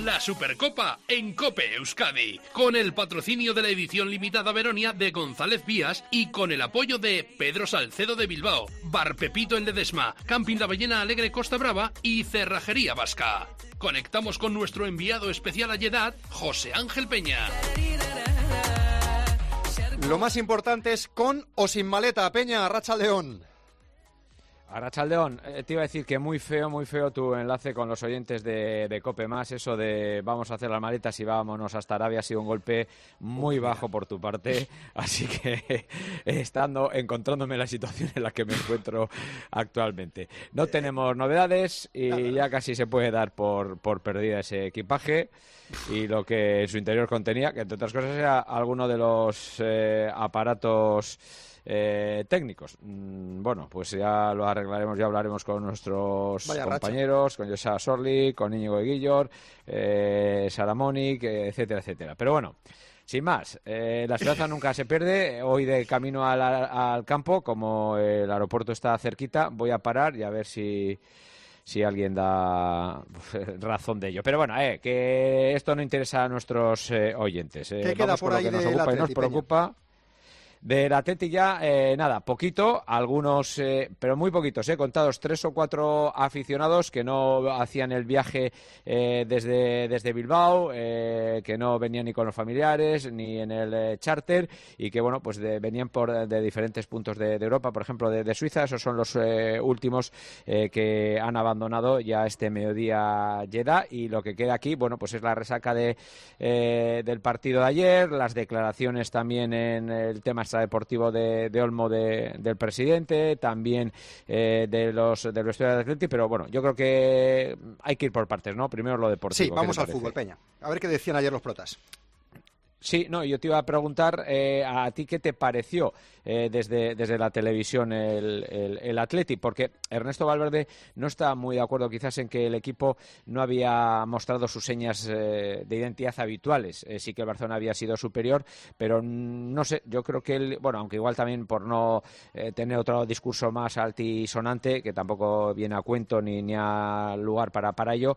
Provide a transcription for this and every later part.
la Supercopa en COPE Euskadi, con el patrocinio de la edición limitada Veronia de González Vías y con el apoyo de Pedro Salcedo de Bilbao, Bar Pepito en Ledesma, Camping La Ballena Alegre Costa Brava y Cerrajería Vasca. Conectamos con nuestro enviado especial a Jeddah, José Ángel Peña. Lo más importante es con o sin maleta. Peña, Arratsaldeon. Arratsaldeon, te iba a decir que muy feo tu enlace con los oyentes de COPE+, eso de vamos a hacer las maletas y vámonos hasta Arabia ha sido un golpe muy bajo por tu parte, así que encontrándome en la situación en la que me encuentro actualmente. No tenemos novedades y ya casi se puede dar por perdida ese equipaje y lo que en su interior contenía, que entre otras cosas era alguno de los aparatos técnicos. Bueno, pues ya lo arreglaremos, ya hablaremos con nuestros compañeros, con José Sorli, con Íñigo Eguillor, Sara Mónic, etcétera, etcétera. Pero bueno, sin más, la esperanza nunca se pierde. Hoy de camino al campo, como el aeropuerto está cerquita, voy a parar y a ver si alguien da razón de ello. Pero bueno, que esto no interesa a nuestros oyentes. ¿Qué queda por ahí lo que nos del ocupa y nos Atleti, preocupa? Peña? Del Atleti ya, nada, poquito, algunos, pero muy poquitos, contados 3 o 4 aficionados que no hacían el viaje desde Bilbao, que no venían ni con los familiares, ni en el charter, y que, bueno, pues venían de diferentes puntos de Europa, por ejemplo, de Suiza. Esos son los últimos que han abandonado ya este mediodía Jeddah, y lo que queda aquí, bueno, pues es la resaca del partido de ayer, las declaraciones también en el tema deportivo de Olmo del presidente, también del vestuario de Atleti, pero bueno, yo creo que hay que ir por partes, ¿no? Primero lo deportivo. Sí, vamos al fútbol, Peña. A ver qué decían ayer los protas. Sí, no, yo te iba a preguntar a ti qué te pareció desde la televisión el Atleti, porque Ernesto Valverde no está muy de acuerdo quizás en que el equipo no había mostrado sus señas de identidad habituales. Sí que el Barcelona había sido superior, pero no sé, yo creo que él, bueno, aunque igual también por no tener otro discurso más altisonante, que tampoco viene a cuento ni a lugar para ello,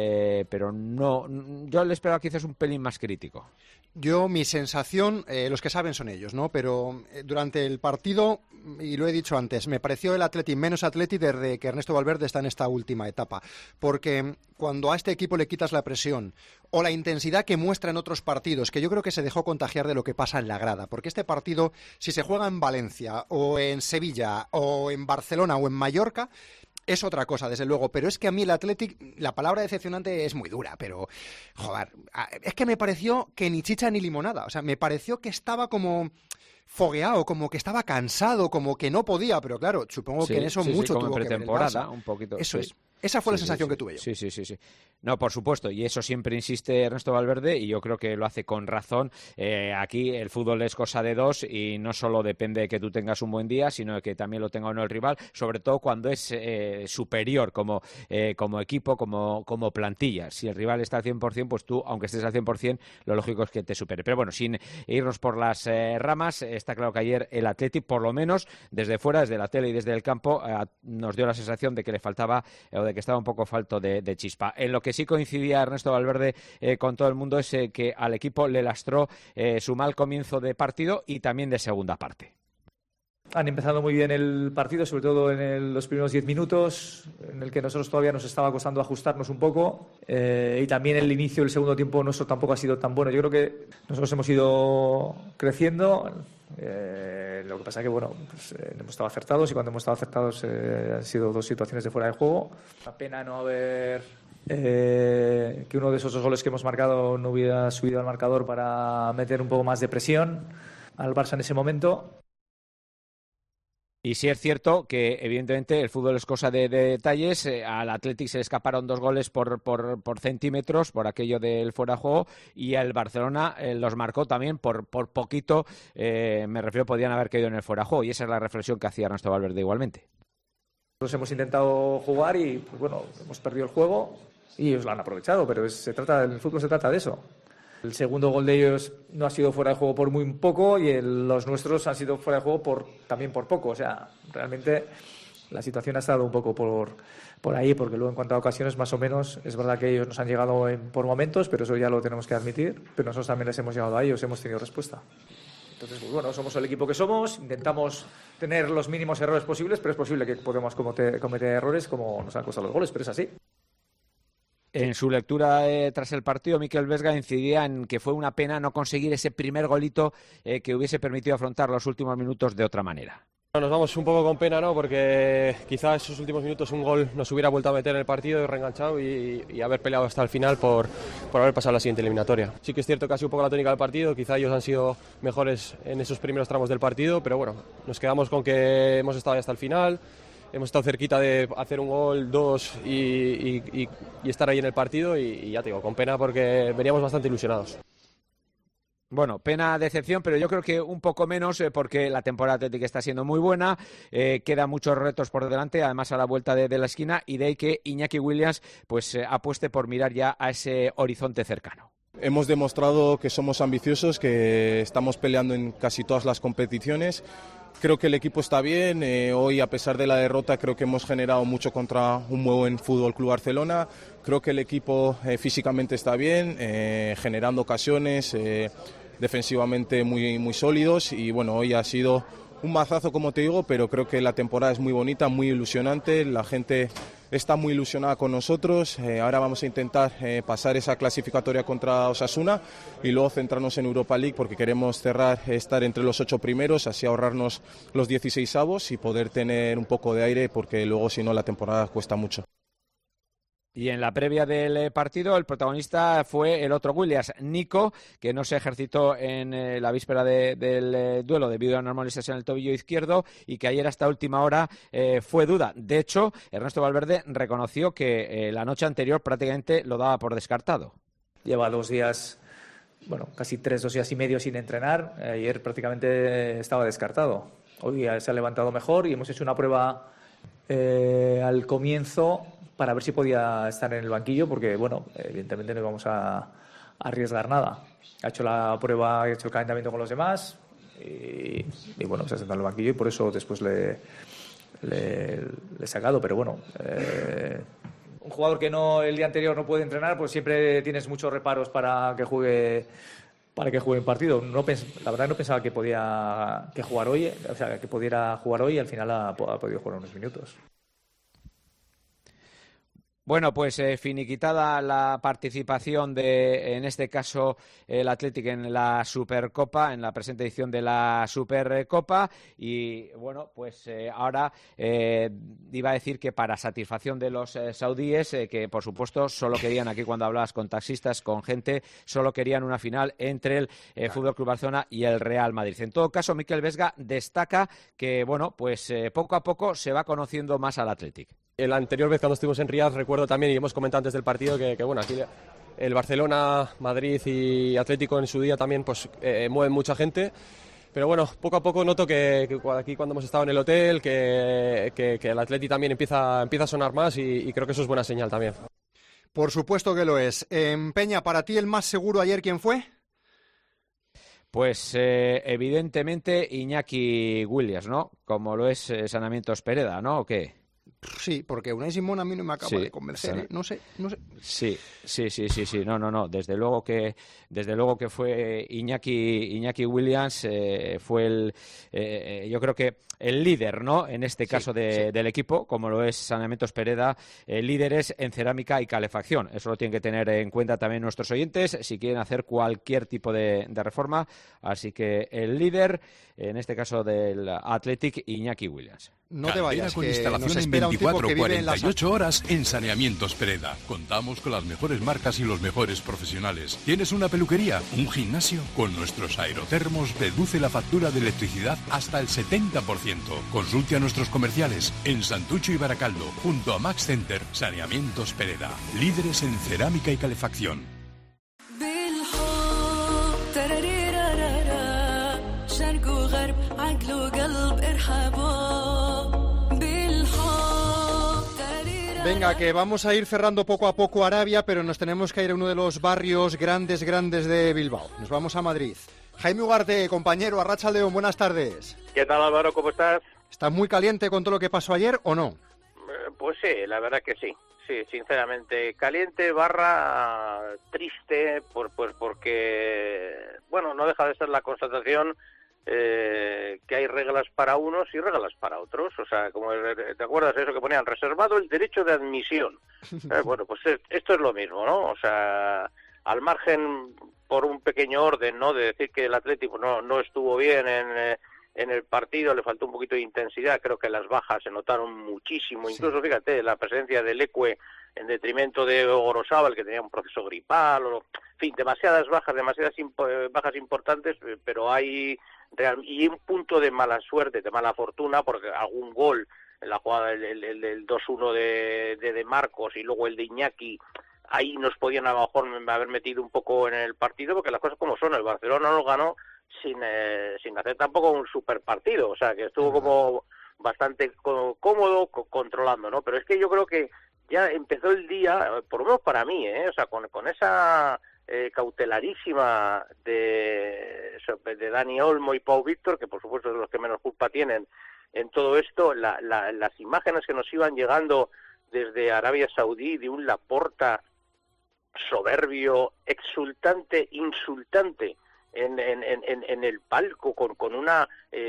pero no, yo le esperaba quizás un pelín más crítico. Yo, mi sensación, los que saben son ellos, ¿no? Pero durante el partido, y lo he dicho antes, me pareció el Atleti menos Atleti desde que Ernesto Valverde está en esta última etapa. Porque cuando a este equipo le quitas la presión o la intensidad que muestra en otros partidos, que yo creo que se dejó contagiar de lo que pasa en la grada. Porque este partido, si se juega en Valencia o en Sevilla o en Barcelona o en Mallorca, es otra cosa, desde luego, pero es que a mí el Athletic, la palabra decepcionante es muy dura, pero, joder, es que me pareció que ni chicha ni limonada, o sea, me pareció que estaba como fogueado, como que estaba cansado, como que no podía, pero claro, supongo que en eso mucho tuvo que ver el Barça. Un poquito. Eso es. Esa fue la sensación que tuve yo. Sí. No, por supuesto, y eso siempre insiste Ernesto Valverde, y yo creo que lo hace con razón. Aquí el fútbol es cosa de dos y no solo depende de que tú tengas un buen día, sino de que también lo tenga o no el rival, sobre todo cuando es superior como equipo, como plantilla. Si el rival está al 100%, pues tú, aunque estés al 100%, lo lógico es que te supere. Pero bueno, sin irnos por las ramas, está claro que ayer el Athletic, por lo menos desde fuera, desde la tele y desde el campo, nos dio la sensación de que le faltaba de que estaba un poco falto de chispa. En lo que sí coincidía Ernesto Valverde con todo el mundo es que al equipo le lastró su mal comienzo de partido y también de segunda parte. Han empezado muy bien el partido, sobre todo en los primeros 10 minutos, en el que nosotros todavía nos estaba costando ajustarnos un poco, y también el inicio del segundo tiempo nuestro tampoco ha sido tan bueno. Yo creo que nosotros hemos ido creciendo, lo que pasa es que bueno, pues, hemos estado acertados, y cuando hemos estado acertados han sido 2 situaciones de fuera de juego. Una pena no haber que uno de esos 2 goles que hemos marcado no hubiera subido al marcador para meter un poco más de presión al Barça en ese momento. Y sí es cierto que, evidentemente, el fútbol es cosa de detalles. Al Athletic se le escaparon 2 goles por centímetros, por aquello del fuera de juego, y al Barcelona los marcó también por poquito. Me refiero, podían haber caído en el fuera de juego, y esa es la reflexión que hacía Ernesto Valverde igualmente. Nosotros hemos intentado jugar y, pues bueno, hemos perdido el juego y ellos lo han aprovechado, pero el fútbol se trata de eso. El segundo gol de ellos no ha sido fuera de juego por muy poco, y los nuestros han sido fuera de juego también por poco. O sea, realmente La situación ha estado un poco por ahí, porque luego en cuanto a ocasiones, más o menos, es verdad que ellos nos han llegado por momentos, pero eso ya lo tenemos que admitir, pero nosotros también les hemos llegado a ellos, hemos tenido respuesta. Entonces, pues bueno, somos el equipo que somos, intentamos tener los mínimos errores posibles, pero es posible que podamos cometer errores como nos han costado los goles, pero es así. En su lectura tras el partido, Mikel Vesga incidía en que fue una pena no conseguir ese primer golito que hubiese permitido afrontar los últimos minutos de otra manera. Nos vamos un poco con pena, ¿no? Porque quizá esos últimos minutos un gol nos hubiera vuelto a meter en el partido y reenganchado y haber peleado hasta el final por haber pasado la siguiente eliminatoria. Sí que es cierto que ha sido un poco la tónica del partido, quizá ellos han sido mejores en esos primeros tramos del partido, pero bueno, nos quedamos con que hemos estado ahí hasta el final, hemos estado cerquita de hacer un gol, dos y estar ahí en el partido y ya te digo, con pena porque veníamos bastante ilusionados. Bueno, pena, decepción, pero yo creo que un poco menos porque la temporada atlética está siendo muy buena, quedan muchos retos por delante, además a la vuelta de la esquina, y de ahí que Iñaki Williams pues apueste por mirar ya a ese horizonte cercano. Hemos demostrado que somos ambiciosos, que estamos peleando en casi todas las competiciones. Creo que el equipo está bien, hoy a pesar de la derrota creo que hemos generado mucho contra un muy buen Fútbol Club Barcelona. Creo que el equipo físicamente está bien, generando ocasiones, defensivamente muy sólidos y bueno, hoy ha sido un mazazo como te digo, pero creo que la temporada es muy bonita, muy ilusionante, la gente está muy ilusionada con nosotros, ahora vamos a intentar pasar esa clasificatoria contra Osasuna y luego centrarnos en Europa League porque queremos estar entre los 8 primeros, así ahorrarnos los 16avos y poder tener un poco de aire porque luego si no la temporada cuesta mucho. Y en la previa del partido el protagonista fue el otro Williams, Nico, que no se ejercitó en la víspera del duelo debido a normalización en el tobillo izquierdo y que ayer hasta última hora fue duda. De hecho, Ernesto Valverde reconoció que la noche anterior prácticamente lo daba por descartado. Lleva 2 días, bueno, casi 2 días y medio sin entrenar. Ayer prácticamente estaba descartado. Hoy se ha levantado mejor y hemos hecho una prueba al comienzo para ver si podía estar en el banquillo, porque, bueno, evidentemente no íbamos a arriesgar nada. Ha hecho la prueba, ha hecho el calentamiento con los demás y bueno, se ha sentado en el banquillo y por eso después le he sacado. Pero bueno, un jugador que el día anterior no puede entrenar, pues siempre tienes muchos reparos para que juegue en partido. La verdad no pensaba que pudiera jugar hoy, y al final ha podido jugar unos minutos. Bueno, pues finiquitada la participación en este caso, el Athletic en la Supercopa, en la presente edición de la Supercopa. Y bueno, pues ahora iba a decir que para satisfacción de los saudíes, que por supuesto solo querían, aquí cuando hablabas con taxistas, con gente, solo querían una final entre el Fútbol Club Barcelona y el Real Madrid. En todo caso, Mikel Vesga destaca que, bueno, pues poco a poco se va conociendo más al Athletic. La anterior vez cuando estuvimos en Riyadh recuerdo también, y hemos comentado antes del partido, que bueno, aquí el Barcelona, Madrid y Atlético en su día también pues mueven mucha gente, pero bueno, poco a poco noto que aquí cuando hemos estado en el hotel que el Atleti también empieza a sonar más y creo que eso es buena señal también. Por supuesto que lo es. Peña, ¿para ti el más seguro ayer quién fue? Pues evidentemente Iñaki Williams, ¿no? Como lo es Sanamientos Pereda, ¿no? ¿O qué? Sí, porque Unai Simón a mí no me acaba de convencer, no sé. Sí, no, desde luego que fue Iñaki Williams, fue yo creo que el líder, ¿no? En este caso del equipo, como lo es Saneamientos Pereda, líderes en cerámica y calefacción. Eso lo tienen que tener en cuenta también nuestros oyentes si quieren hacer cualquier tipo de reforma. Así que el líder, en este caso del Athletic, Iñaki Williams. No te vayas, con que instalación nos en espera 24 un tipo que vive en 48 horas en Saneamientos Pereda. Contamos con las mejores marcas y los mejores profesionales. ¿Tienes una peluquería? ¿Un gimnasio? Con nuestros aerotermos reduce la factura de electricidad hasta el 70%. Consulte a nuestros comerciales en Santucho y Baracaldo, junto a Max Center. Saneamientos Pereda, líderes en cerámica y calefacción. Venga, que vamos a ir cerrando poco a poco Arabia, pero nos tenemos que ir a uno de los barrios grandes de Bilbao. Nos vamos a Madrid. Jaime Ugarte, compañero, Arratsaldeon, buenas tardes. ¿Qué tal, Álvaro? ¿Cómo estás? ¿Está muy caliente con todo lo que pasó ayer o no? Pues sí, la verdad que sí. Sí, sinceramente, caliente / triste, porque, bueno, no deja de ser la constatación que hay reglas para unos y reglas para otros. O sea, como ¿te acuerdas de eso que ponían? Reservado el derecho de admisión. Bueno, pues esto es lo mismo, ¿no? O sea, al margen, por un pequeño orden, ¿no?, de decir que el Atlético no estuvo bien en el partido, le faltó un poquito de intensidad, creo que las bajas se notaron muchísimo, incluso fíjate, la presencia del Lecue en detrimento de Gorosábal, que tenía un proceso gripal, en fin, demasiadas bajas importantes, pero hay y un punto de mala suerte, de mala fortuna, porque algún gol en la jugada del 2-1 de Marcos y luego el de Iñaki, ahí nos podían a lo mejor haber metido un poco en el partido, porque las cosas como son, el Barcelona no ganó sin hacer tampoco un super partido, o sea, que estuvo como bastante cómodo controlando, ¿no? Pero es que yo creo que ya empezó el día, por lo menos para mí, o sea, con esa cautelarísima de Dani Olmo y Pau Víctor, que por supuesto son los que menos culpa tienen en todo esto, las imágenes que nos iban llegando desde Arabia Saudí de un Laporta soberbio, exultante, insultante en el palco, con una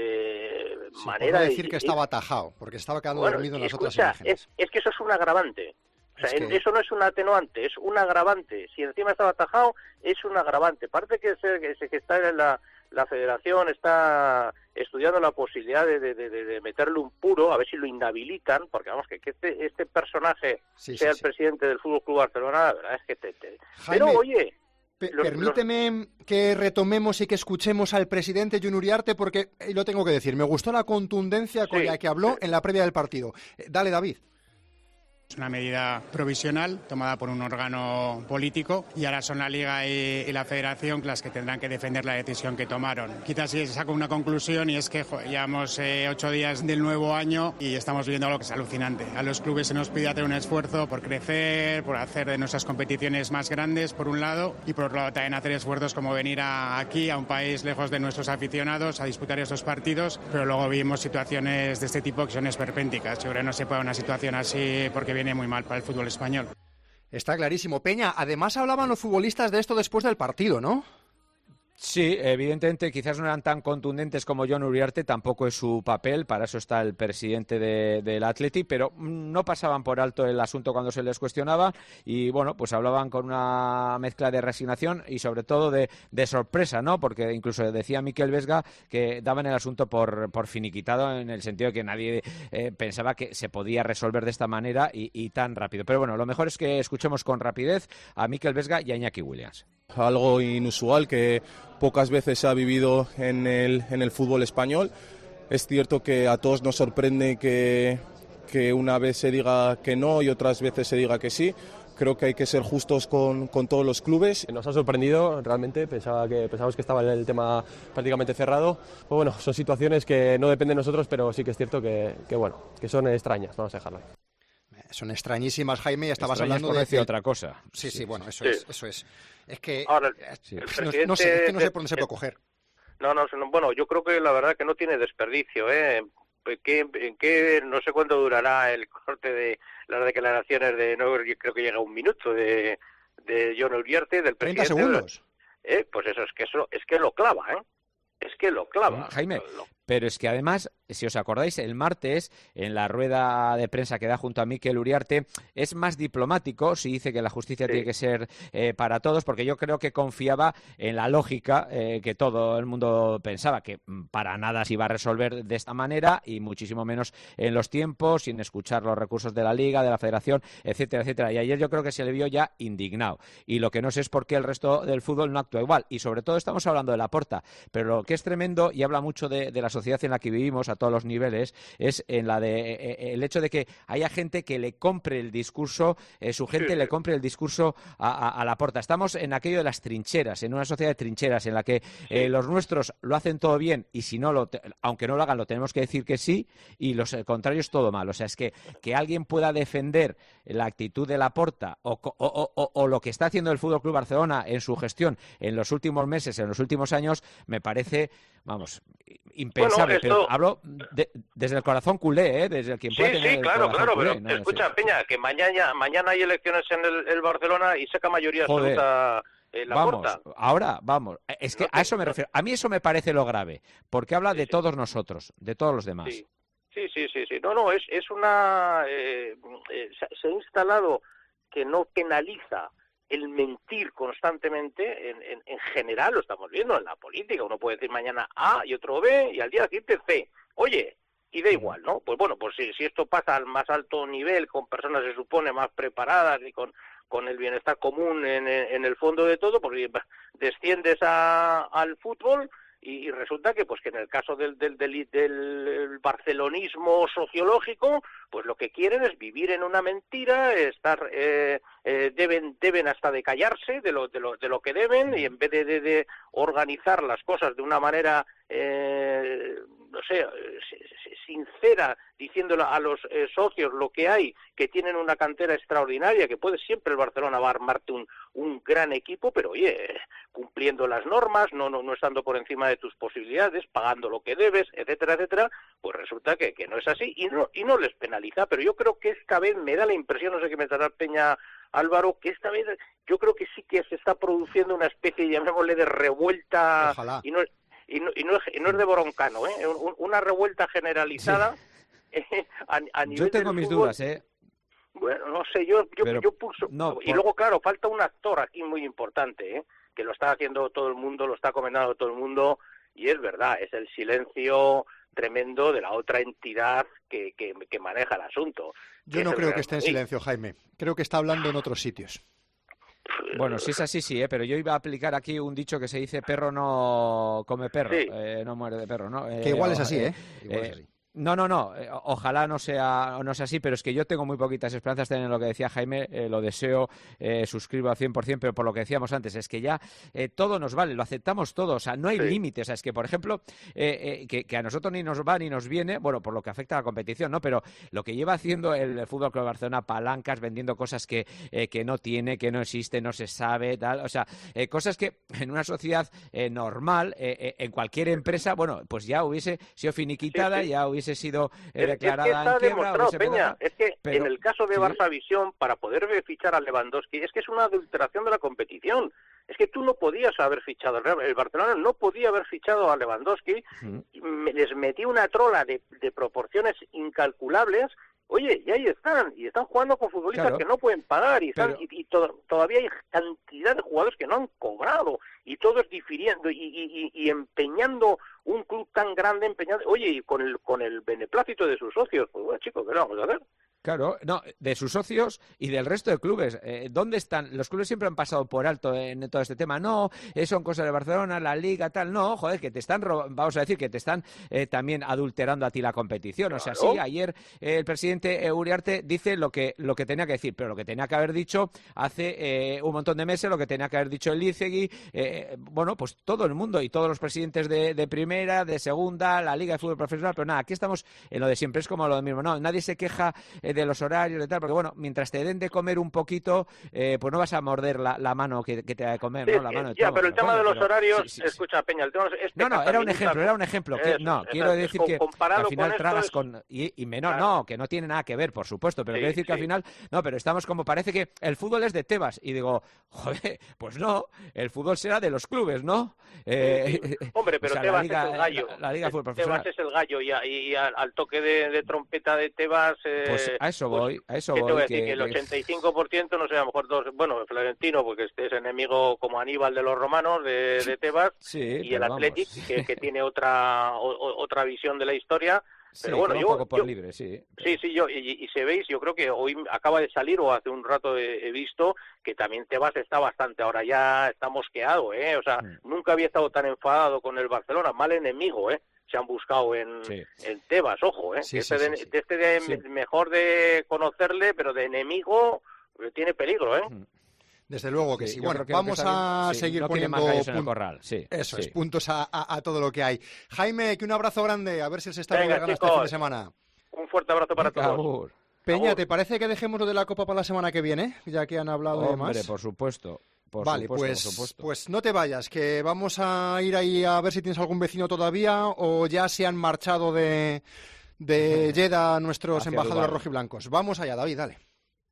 manera de decir que estaba atajado, porque estaba quedando dormido en las otras imágenes. Es que eso es un agravante. O sea, eso no es un atenuante, es un agravante. Si encima estaba atajado, es un agravante. Parece que está en la federación está estudiando la posibilidad de meterle un puro, a ver si lo inhabilitan, porque vamos, que este personaje sea el presidente del Fútbol Club Barcelona, la verdad es que Jaime, pero oye, permíteme que retomemos y que escuchemos al presidente Jon Uriarte, porque, y lo tengo que decir, me gustó la contundencia con la que habló en la previa del partido. Dale, David. Es una medida provisional tomada por un órgano político y ahora son la Liga y la Federación las que tendrán que defender la decisión que tomaron. Quizás sí saco una conclusión y es que llevamos 8 días del nuevo año y estamos viviendo algo que es alucinante. A los clubes se nos pide hacer un esfuerzo por crecer, por hacer de nuestras competiciones más grandes, por un lado, y por otro lado también hacer esfuerzos como venir aquí, a un país lejos de nuestros aficionados, a disputar estos partidos, pero luego vivimos situaciones de este tipo que son esperpénticas. Yo creo que no se puede una situación así porque viene muy mal para el fútbol español. Está clarísimo. Peña, además hablaban los futbolistas de esto después del partido, ¿no? Sí, evidentemente quizás no eran tan contundentes como Jon Uriarte, tampoco es su papel, para eso está el presidente del Athletic, pero no pasaban por alto el asunto cuando se les cuestionaba y bueno, pues hablaban con una mezcla de resignación y sobre todo de sorpresa, ¿no? Porque incluso decía Mikel Vesga que daban el asunto por finiquitado, en el sentido de que nadie pensaba que se podía resolver de esta manera y tan rápido. Pero bueno, lo mejor es que escuchemos con rapidez a Mikel Vesga y a Iñaki Williams. Algo inusual que pocas veces se ha vivido en el fútbol español. Es cierto que a todos nos sorprende que una vez se diga que no y otras veces se diga que sí. Creo que hay que ser justos con todos los clubes. Nos ha sorprendido realmente, pensábamos que estaba el tema prácticamente cerrado. Pues bueno, son situaciones que no dependen de nosotros, pero sí que es cierto que son extrañas, vamos a dejarlo. Son extrañísimas, Jaime, y estabas hablando de otra cosa. Sí, bueno, eso es. Es que ahora, no sé por dónde se puede coger. No, bueno, yo creo que la verdad que no tiene desperdicio, ¿En qué no sé cuánto durará el corte de las declaraciones yo creo que llega a 1 minuto de Jon Uriarte, del presidente. 30 segundos. Pues es que lo clava, Es que lo clava. Jaime, pero es que además, si os acordáis, el martes, en la rueda de prensa que da junto a Mikel Uriarte, es más diplomático si dice que la justicia tiene que ser para todos, porque yo creo que confiaba en la lógica que todo el mundo pensaba, que para nada se iba a resolver de esta manera y muchísimo menos en los tiempos, sin escuchar los recursos de la Liga, de la Federación, etcétera, etcétera. Y ayer yo creo que se le vio ya indignado. Y lo que no sé es por qué el resto del fútbol no actúa igual. Y sobre todo estamos hablando de Laporta, pero lo que es tremendo, y habla mucho de la sociedad en la que vivimos a todos los niveles, es en la de el hecho de que haya gente que le compre el discurso, su gente le compre el discurso a Laporta. Estamos en aquello de las trincheras, en una sociedad de trincheras en la que los nuestros lo hacen todo bien y si no, aunque no lo hagan, lo tenemos que decir que sí, y los contrarios todo mal. O sea, es que alguien pueda defender la actitud de Laporta o lo que está haciendo el Fútbol Club Barcelona en su gestión en los últimos meses, en los últimos años, me parece vamos, impensable. Bueno, esto... Pero hablo desde el corazón culé, desde quien puede tener el claro, corazón culé, pero ¿no? escucha, Peña, que mañana hay elecciones en el Barcelona y saca mayoría absoluta Laporta. Vamos. Es que a eso me refiero. A mí eso me parece lo grave, porque habla de todos nosotros, de todos los demás. Sí. No, es una... se ha instalado que no penaliza el mentir constantemente, en general lo estamos viendo en la política. Uno puede decir mañana A y otro B y al día siguiente C. Oye, y da igual, ¿no? Pues bueno, pues si esto pasa al más alto nivel, con personas se supone más preparadas y con el bienestar común en el fondo de todo, pues desciendes al fútbol y resulta que pues que en el caso del barcelonismo sociológico, pues lo que quieren es vivir en una mentira, estar deben hasta de callarse de lo que deben, y en vez de organizar las cosas de una manera no sé, sincera, diciéndole a los socios lo que hay, que tienen una cantera extraordinaria, que puede siempre el Barcelona va a armarte un gran equipo, pero oye, cumpliendo las normas, no estando por encima de tus posibilidades, pagando lo que debes, etcétera, etcétera, pues resulta que no es así y no les penaliza. Pero yo creo que esta vez me da la impresión, no sé qué me dará Peña, Álvaro, que esta vez yo creo que sí que se está produciendo una especie, llamémosle, de revuelta. Ojalá. Y no es de Broncano, una revuelta generalizada. Sí. a nivel yo tengo del mis fútbol. Dudas, Bueno, no sé, yo pulso. No, y luego, claro, falta un actor aquí muy importante, que lo está haciendo todo el mundo, lo está comentando todo el mundo, y es verdad, es el silencio tremendo de la otra entidad que maneja el asunto. Yo no creo que esté en silencio, Jaime. Creo que está hablando en otros sitios. Bueno, si es así, sí, pero yo iba a aplicar aquí un dicho que se dice: perro no come perro, Sí. No muere de perro, ¿no? Que igual es así, Igual es así. No, ojalá no sea así, pero es que yo tengo muy poquitas esperanzas en lo que decía Jaime, lo deseo, suscribo al 100%, pero por lo que decíamos antes, es que ya todo nos vale, lo aceptamos todo, o sea, no hay límites, o sea, es que, por ejemplo, que a nosotros ni nos va ni nos viene, bueno, por lo que afecta a la competición, ¿no? Pero lo que lleva haciendo el Fútbol Club Barcelona, palancas, vendiendo cosas que no tiene, que no existe, no se sabe, tal, o sea, cosas que en una sociedad normal, en cualquier empresa, bueno, pues ya hubiese sido finiquitada, ya hubiese sido declarada está en quiebra. demostrado, Peña, es que pero, en el caso de Barça Visión, para poder fichar a Lewandowski, es que es una adulteración de la competición. Es que tú no podías haber fichado, el Barcelona no podía haber fichado a Lewandowski, les metió una trola de proporciones incalculables. Oye, y ahí están jugando con futbolistas que no pueden pagar, todavía hay cantidad de jugadores que no han cobrado, y todos difiriendo y empeñando un club tan grande, oye, y con el beneplácito de sus socios. Pues bueno, chicos, ¿qué le vamos a hacer? Claro, no, de sus socios y del resto de clubes. ¿Dónde están? Los clubes siempre han pasado por alto en todo este tema. No, son cosas de Barcelona, la Liga, tal. No, joder, que te están, vamos a decir, que te están también adulterando a ti la competición. Claro. O sea, sí, ayer el presidente Uriarte dice lo que tenía que decir, pero lo que tenía que haber dicho hace un montón de meses, lo que tenía que haber dicho el Lícegui, bueno, pues todo el mundo y todos los presidentes de primera, de segunda, la Liga de Fútbol Profesional, pero nada, aquí estamos en lo de siempre, es como lo mismo. No, nadie se queja de los horarios, de tal, porque bueno, mientras te den de comer un poquito, pues no vas a morder la mano que te da de comer, ¿no? La mano de ya, pero el tema de los horarios, escucha, Peña, el tema es era un ejemplo, quiero decir que al final tragas con y menos, claro. No, que no tiene nada que ver, por supuesto, pero quiero decir que al final, no, pero estamos como, parece que el fútbol es de Tebas, y digo, joder, pues no, el fútbol será de los clubes, ¿no? Hombre, pero o sea, Tebas es el gallo, la Liga Fútbol Profesional. Tebas es el gallo, y al toque de trompeta de Tebas, pues a eso voy. ¿Qué te voy a decir? Que el 85%, no sé, a lo mejor Florentino, porque es enemigo como Aníbal de los romanos, de Tebas, y el Athletic, que tiene otra visión de la historia. Pero bueno, un poco por libre, sí. Sí, y se veis, yo creo que hoy acaba de salir, o hace un rato he visto, que también Tebas está bastante, ahora ya está mosqueado, o sea, nunca había estado tan enfadado con el Barcelona, mal enemigo, se han buscado en Tebas, ojo, mejor de conocerle, pero de enemigo tiene peligro, Desde luego que sí. Bueno, vamos a seguir poniendo en el corral. Puntos a todo lo que hay. Jaime, que un abrazo grande, a ver si se está bien este fin de semana. Un fuerte abrazo para todos. Peña, ¿te parece que dejemos lo de la Copa para la semana que viene? Ya que han hablado de más. Hombre, por supuesto. Vale, pues no te vayas, que vamos a ir ahí a ver si tienes algún vecino todavía o ya se han marchado de Lleida nuestros embajadores rojiblancos. Vamos allá, David, dale.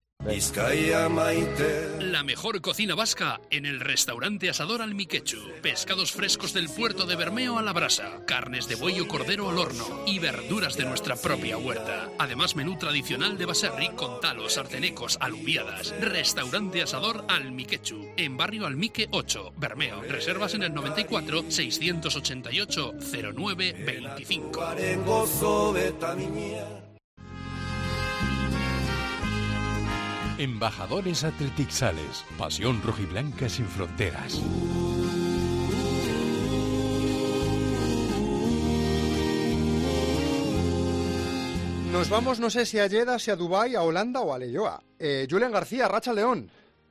La mejor cocina vasca en el restaurante Asador Almiquechu. Pescados frescos del puerto de Bermeo a la brasa, carnes de buey o cordero al horno y verduras de nuestra propia huerta. Además, menú tradicional de baserri con talos, artenecos, alubiadas. Restaurante Asador Almiquechu, en barrio Almique 8, Bermeo. Reservas en el 94 688 09 25. Embajadores Athletic Sales, pasión rojiblanca sin fronteras. Nos vamos, no sé si a Lleida, si a Dubái, a Holanda o a Leioa. Julen García, Racha León.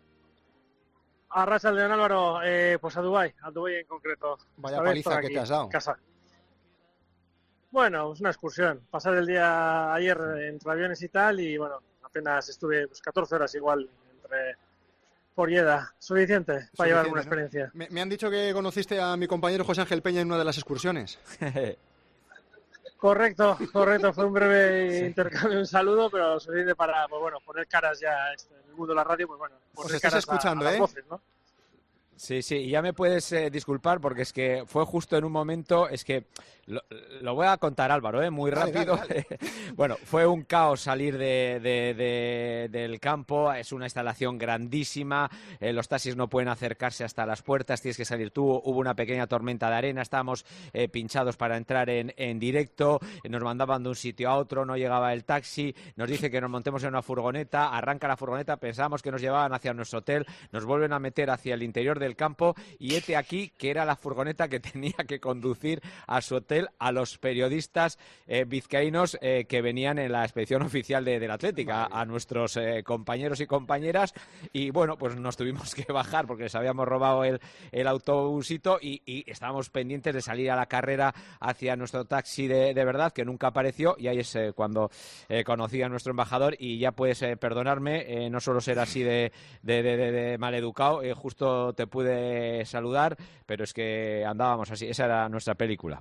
A Racha León, Álvaro, pues a Dubái en concreto. Vaya paliza que te has dado. Casa. Bueno, es una excursión. Pasar el día ayer entre aviones y tal y bueno, apenas estuve 14 horas igual por Lleida. Suficiente para llevar una experiencia. Me han dicho que conociste a mi compañero José Ángel Peña en una de las excursiones. Correcto. Fue un breve intercambio, un saludo, pero suficiente para poner caras ya en el mundo de la radio. Pues bueno, os estás escuchando, a las voces, ¿no? Sí, y ya me puedes disculpar porque es que fue justo en un momento, es que lo voy a contar, Álvaro, muy rápido. Dale. Bueno, fue un caos salir del campo, es una instalación grandísima, los taxis no pueden acercarse hasta las puertas, tienes que salir tú, hubo una pequeña tormenta de arena, estábamos pinchados para entrar en directo, nos mandaban de un sitio a otro, no llegaba el taxi, nos dice que nos montemos en una furgoneta, arranca la furgoneta, pensábamos que nos llevaban hacia nuestro hotel, nos vuelven a meter hacia el interior del campo y hete aquí que era la furgoneta que tenía que conducir a su hotel a los periodistas vizcaínos que venían en la expedición oficial de la Atlética, a nuestros compañeros y compañeras, y bueno, pues nos tuvimos que bajar porque les habíamos robado el autobusito y estábamos pendientes de salir a la carrera hacia nuestro taxi de verdad, que nunca apareció, y ahí es cuando conocí a nuestro embajador, y ya puedes perdonarme, no suelo ser así de maleducado, justo te pude saludar, pero es que andábamos así, esa era nuestra película.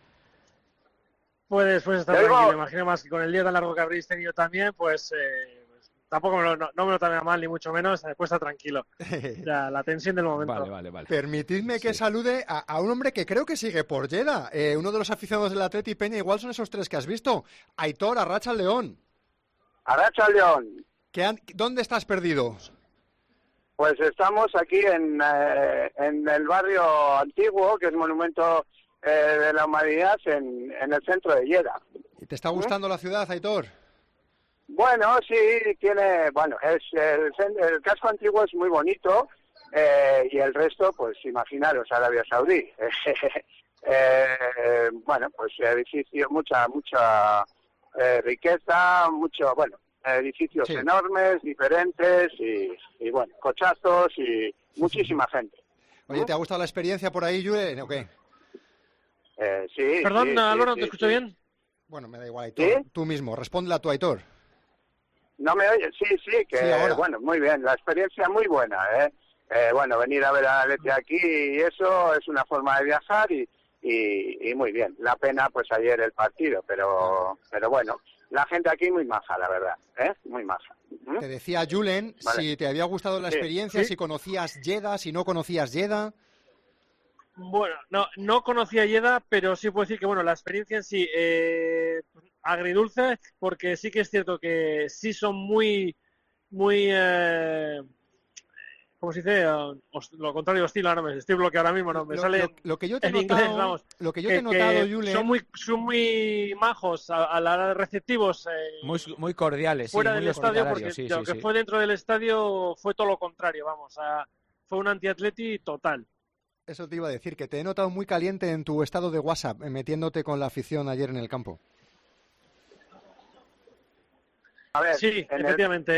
Puedes estar tranquilo, me imagino más que con el día tan largo que habréis tenido también, pues tampoco no me lo tomé mal, ni mucho menos, después está tranquilo. Ya, la tensión del momento. Vale. Permitidme que salude a un hombre que creo que sigue por Lleida, uno de los aficionados del Atleti Peña, igual son esos tres que has visto. Aitor, Arracha León. Arracha León. ¿Dónde estás perdido? Pues estamos aquí en el barrio antiguo, que es monumento de la humanidad en el centro de Lleida. ¿Y te está gustando la ciudad, Aitor? Bueno, sí, el casco antiguo es muy bonito y el resto, pues imaginaros, Arabia Saudí. Pues edificios, mucha riqueza, edificios edificios diferentes y cochazos y muchísima gente. Oye, ¿te ha gustado la experiencia por ahí, Julen, o qué? Sí. Perdón, sí, Álvaro, sí, ¿te escucho bien? Bueno, me da igual, Aitor. ¿Sí? Tú mismo, respóndele a tu Aitor. ¿No me oyes? Sí, muy bien, la experiencia muy buena, venir a ver a Leti aquí y eso es una forma de viajar y muy bien. La pena, pues ayer el partido, pero bueno, la gente aquí muy maja, la verdad, muy maja. Te decía Julen, si te había gustado la experiencia, si conocías Lleida, si no conocías Lleida. Bueno, no conocía Lleida, pero sí puedo decir que la experiencia en sí agridulce, porque sí que es cierto que sí son muy ¿cómo se dice? Lo contrario, hostil, ahora estoy bloqueado ahora mismo, no me sale lo que yo te en inglés, vamos. Lo que yo te he notado, Julen, son muy majos, a la receptivos, muy cordiales, fuera muy del estadio, porque lo que fue dentro del estadio fue todo lo contrario, vamos, fue un anti-atleti total. Eso te iba a decir, que te he notado muy caliente en tu estado de WhatsApp, metiéndote con la afición ayer en el campo. A ver, sí, efectivamente.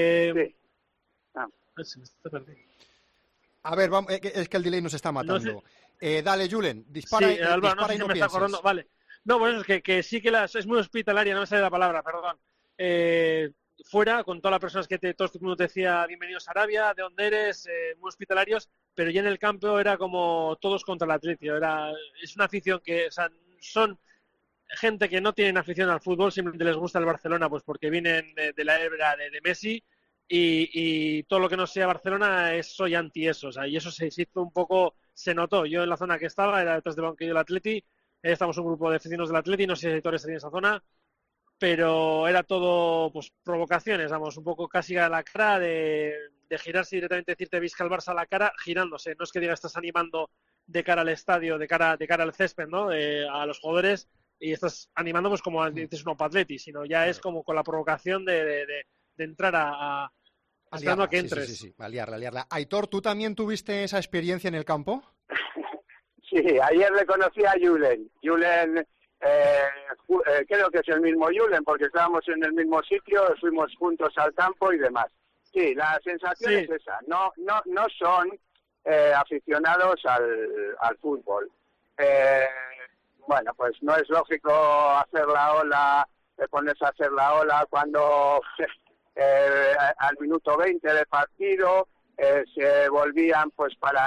A ver, vamos, es que el delay nos está matando. Dale, Julen, dispara, sí, Álvaro, dispara no sé y no si me está acordando. Vale. No, pues es que sí que es muy hospitalaria, no me sale la palabra, perdón. fuera, con todas las personas que todo el mundo te decía bienvenidos a Arabia, de dónde eres, muy hospitalarios, pero ya en el campo era como todos contra el Atleti. Es una afición que, o sea, son gente que no tienen afición al fútbol, simplemente les gusta el Barcelona, pues porque vienen de la era de Messi, y todo lo que no sea Barcelona soy anti eso, o sea, y eso se hizo un poco, se notó. Yo en la zona que estaba, era detrás del banquillo del Atleti, estamos un grupo de aficionados del Atleti, no sé si editores en esa zona, pero era todo pues provocaciones, vamos, un poco casi a la cara de girarse directamente, decirte Visca el Barça a la cara, girándose. No es que diga estás animando de cara al estadio, de cara al césped, ¿no? A los jugadores, y estás animando pues como dices un Atleti, sino ya es como con la provocación de entrar a esperando a que entres. Sí, a liarla. Aitor, ¿tú también tuviste esa experiencia en el campo? Sí, ayer le conocí a Julen. Julen, creo que es el mismo Julen, porque estábamos en el mismo sitio, fuimos juntos al campo y demás. Sí, la sensación es esa. No son aficionados al fútbol. Bueno, pues no es lógico hacer la ola, ponerse a hacer la ola cuando al minuto 20 del partido se volvían pues para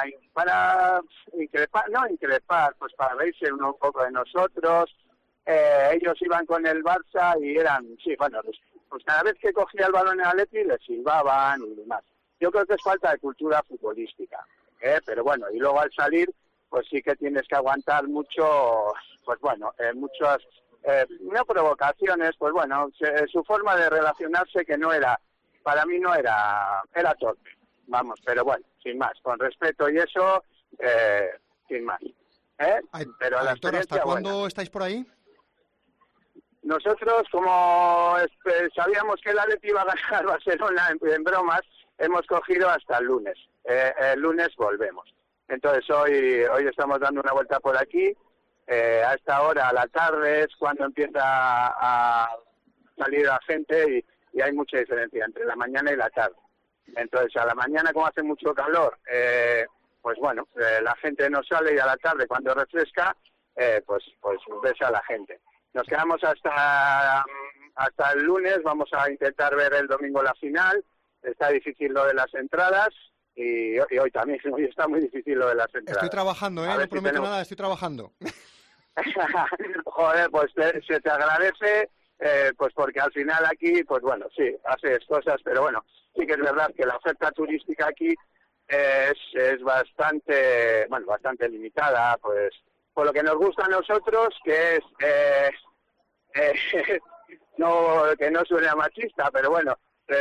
increpar, pues para reírse un poco de nosotros. Ellos iban con el Barça y eran, pues cada vez que cogía el balón en Atleti les silbaban y demás. Yo creo que es falta de cultura futbolística, pero bueno, y luego al salir pues sí que tienes que aguantar mucho, pues bueno, muchas no provocaciones, pues bueno, su forma de relacionarse que no era, para mí no era torpe, vamos, pero bueno, sin más, con respeto y eso, sin más. Pero la Aitor, ¿hasta cuándo estáis por ahí? Nosotros, como sabíamos que el Atleti iba a ganar Barcelona en bromas, hemos cogido hasta el lunes. El lunes volvemos. Entonces hoy estamos dando una vuelta por aquí. A esta hora, a la tarde, es cuando empieza a salir la gente y hay mucha diferencia entre la mañana y la tarde. Entonces a la mañana, como hace mucho calor, pues bueno, la gente no sale, y a la tarde, cuando refresca, pues ves a la gente. Nos quedamos hasta el lunes, vamos a intentar ver el domingo la final. Está difícil lo de las entradas y hoy también, hoy está muy difícil lo de las entradas. Estoy trabajando, no prometo nada, estoy trabajando. Joder, pues se te agradece, pues porque al final aquí, pues bueno, sí, haces cosas, pero bueno, sí que es verdad que la oferta turística aquí es bastante limitada, pues por lo que nos gusta a nosotros, que es que no suene a machista, pero bueno,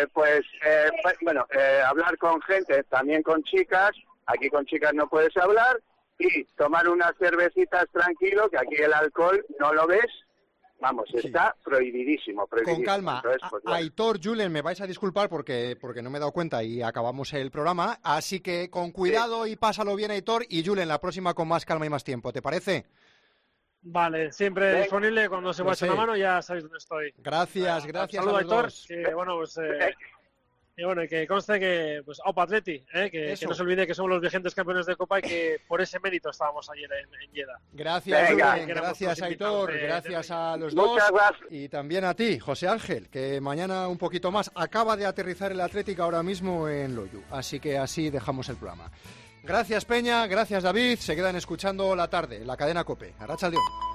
hablar con gente, también con chicas. Aquí con chicas no puedes hablar, y tomar unas cervecitas tranquilo, que aquí el alcohol no lo ves, vamos, está prohibidísimo. Con calma. Entonces, pues, bueno. Aitor, Julen, me vais a disculpar porque no me he dado cuenta y acabamos el programa, así que con cuidado y pásalo bien, Aitor, y Julen, la próxima con más calma y más tiempo, ¿te parece? Vale, siempre disponible, cuando se va a echar una mano ya sabéis dónde estoy. Gracias saludo, a Aitor, dos. que bueno, pues que conste que pues Aupa Atleti, que no se olvide que somos los vigentes campeones de Copa y que por ese mérito estábamos ayer en Lleida. Gracias, Julen, gracias Aitor, gracias a los dos y también a ti, José Ángel, que mañana un poquito más. Acaba de aterrizar el Atlético ahora mismo en Loiu, así que así dejamos el programa. Gracias Peña, gracias David, se quedan escuchando La Tarde, la cadena COPE. Arratsaldeon.